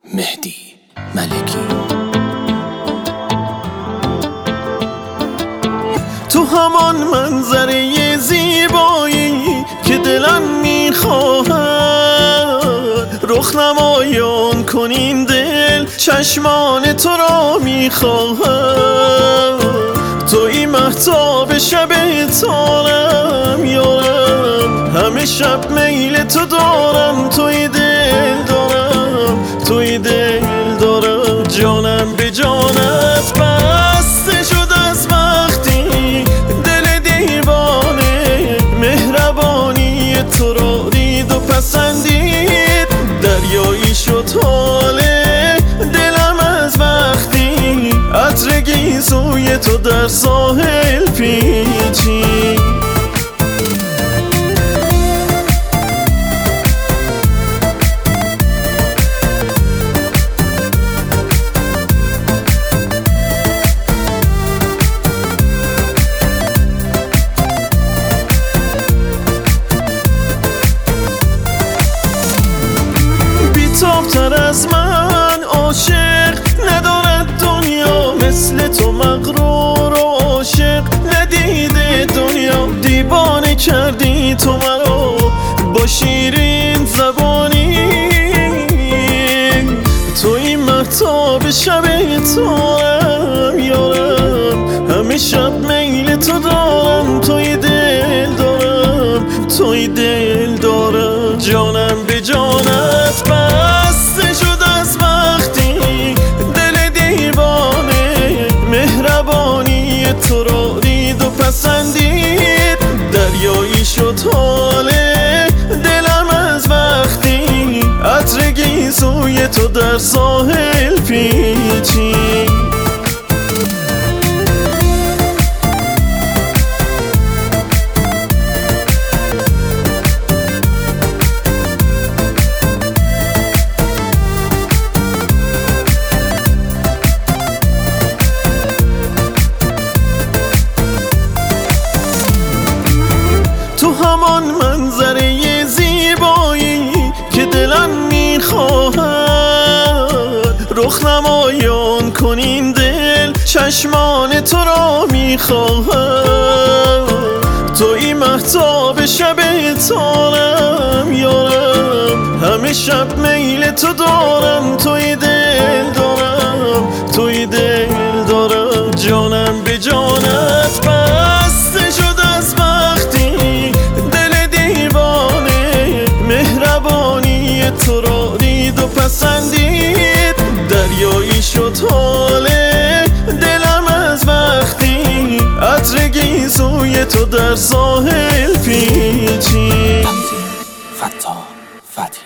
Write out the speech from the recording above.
مهدی ملکی. تو همان منظره زیبایی که دلم میخواهد، رخ نمایان کن این دل چشمان تو را میخواهد. توی مهتاب شب تارم یارم، همه شب میل تو دارم. توی دل دارم، توی دل دارم، جانم به جانت بسته شد از وقتی دل دیوانه مهربانی تو را دید و پسندید. دریایی شد حال دلم از وقتی عطر گیسوی تو در ساحل پیچید. بی‌تاب‌تر از من عاشق ندارد دنیا، مثل تو مغرور و عاشق ندیده دنیا. دیوانه کردی تو مرا با شیرین زبانی، توی مهتاب شب تارم یارم، همه شب میل تو دارم. توی دل دارم، توی دل دارم، جانم به جانت بسته شد از وقتی دل دیوانه مهربانی تو را دید و پسندید. دریایی شد حال دلم از وقتی عطر گیسوی تو در ساحل پیچید. تو همان منظره زیبایی که دلم میخواهد، رخ نمایان کن این دل چشمان تو را میخواهد. توی مهتاب شب تارم یارم، همه شب میل تو دارم. توی دل دارم، توی دل دارم، جانم به جانت بسته شد از وقتی دل دیوانه مهربانی تو را دید و پسندید. دریایی شد حال دلم از وقتی عطر گیسوی تو در ساحل پیچید. فتاح فتحی.